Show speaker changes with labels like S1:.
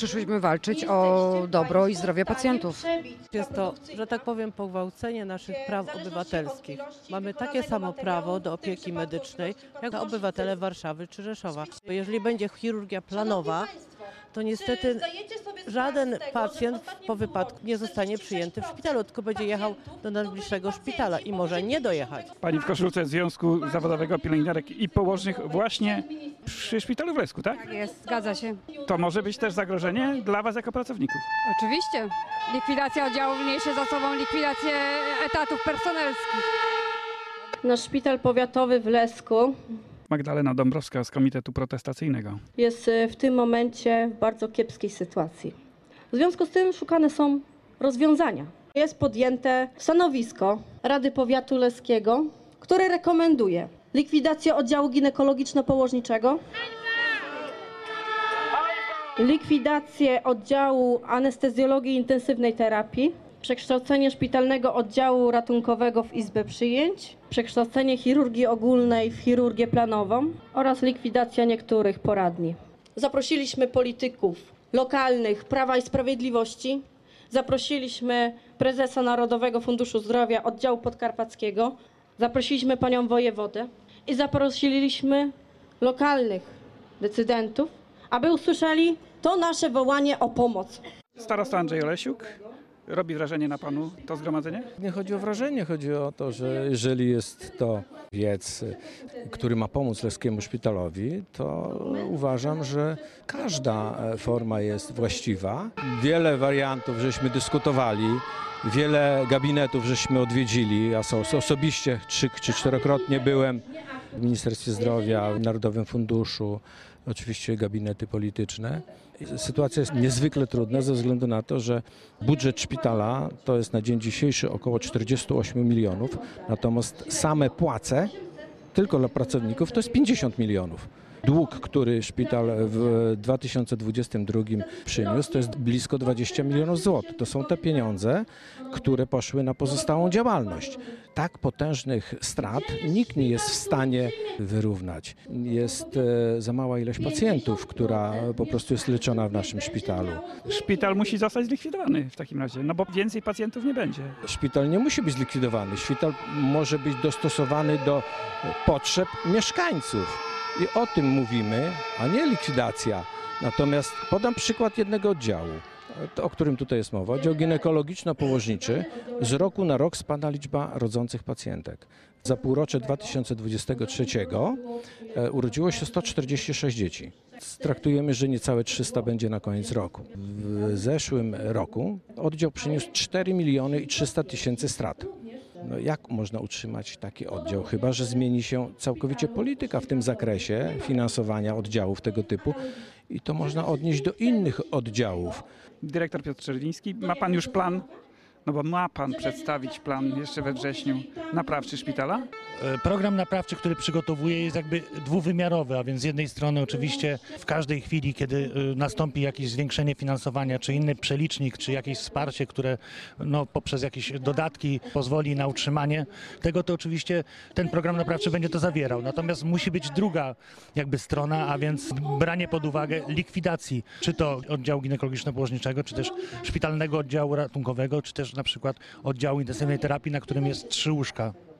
S1: Przyszliśmy walczyć o dobro i zdrowie pacjentów.
S2: Jest to, że tak powiem, pogwałcenie naszych praw obywatelskich. Mamy takie samo prawo do opieki medycznej, jak obywatele Warszawy czy Rzeszowa. Jeżeli będzie chirurgia planowa, to niestety żaden pacjent po wypadku nie zostanie przyjęty w szpitalu, tylko będzie jechał do najbliższego szpitala i może nie dojechać.
S3: Pani w koszulce Związku Zawodowego Pielęgniarek i Położnych właśnie przy szpitalu w Lesku, tak?
S4: Tak jest, zgadza się.
S3: To może być też zagrożenie dla Was jako pracowników.
S4: Oczywiście. Likwidacja oddziałów niesie za sobą likwidację etatów personelskich.
S5: Nasz szpital powiatowy w Lesku
S3: Magdalena Dąbrowska z Komitetu Protestacyjnego.
S5: jest w tym momencie w bardzo kiepskiej sytuacji. W związku z tym szukane są rozwiązania. Jest podjęte stanowisko Rady Powiatu Leskiego, które rekomenduje likwidację oddziału ginekologiczno-położniczego, likwidację oddziału anestezjologii i intensywnej terapii, przekształcenie szpitalnego oddziału ratunkowego w izbę przyjęć, przekształcenie chirurgii ogólnej w chirurgię planową oraz likwidacja niektórych poradni. Zaprosiliśmy polityków lokalnych Prawa i Sprawiedliwości, zaprosiliśmy prezesa Narodowego Funduszu Zdrowia oddziału podkarpackiego, zaprosiliśmy panią wojewodę i zaprosiliśmy lokalnych decydentów, aby usłyszeli to nasze wołanie o pomoc.
S3: Starosta Andrzej Olesiuk. Robi wrażenie na Panu to zgromadzenie?
S6: Nie chodzi o wrażenie, chodzi o to, że jeżeli jest to wiec, który ma pomóc Leskiemu Szpitalowi, to uważam, że każda forma jest właściwa. Wiele wariantów żeśmy dyskutowali, wiele gabinetów żeśmy odwiedzili, ja osobiście 3 czy 4-krotnie byłem w Ministerstwie Zdrowia, w Narodowym Funduszu, oczywiście gabinety polityczne. Sytuacja jest niezwykle trudna ze względu na to, że budżet szpitala to jest na dzień dzisiejszy około 48 milionów, natomiast same płace tylko dla pracowników to jest 50 milionów. Dług, który szpital w 2022 przyniósł, to jest blisko 20 milionów złotych. To są te pieniądze, które poszły na pozostałą działalność. Tak potężnych strat nikt nie jest w stanie wyrównać. Jest za mała ilość pacjentów, która po prostu jest leczona w naszym szpitalu.
S3: Szpital musi zostać zlikwidowany w takim razie, no bo więcej pacjentów nie będzie.
S6: Szpital nie musi być zlikwidowany. Szpital może być dostosowany do potrzeb mieszkańców. I o tym mówimy, a nie likwidacja. Natomiast podam przykład jednego oddziału, o którym tutaj jest mowa. Oddział ginekologiczno-położniczy. Z roku na rok spada liczba rodzących pacjentek. Za półrocze 2023 urodziło się 146 dzieci. Traktujemy, że niecałe 300 będzie na koniec roku. W zeszłym roku oddział przyniósł 4 miliony i 300 tysięcy strat. No jak można utrzymać taki oddział? Chyba że zmieni się całkowicie polityka w tym zakresie finansowania oddziałów tego typu i to można odnieść do innych oddziałów.
S3: Dyrektor Piotr Czerwiński, ma Pan już plan? No bo ma Pan przedstawić plan jeszcze we wrześniu naprawczy szpitala?
S7: Program naprawczy, który przygotowuje, jest jakby dwuwymiarowy, a więc z jednej strony oczywiście w każdej chwili, kiedy nastąpi jakieś zwiększenie finansowania, czy inny przelicznik, czy jakieś wsparcie, które poprzez jakieś dodatki pozwoli na utrzymanie tego, to oczywiście ten program naprawczy będzie to zawierał. Natomiast musi być druga jakby strona, a więc branie pod uwagę likwidacji, czy to oddziału ginekologiczno-położniczego, czy też szpitalnego oddziału ratunkowego, czy też na przykład oddziału intensywnej terapii, na którym jest 3 łóżka.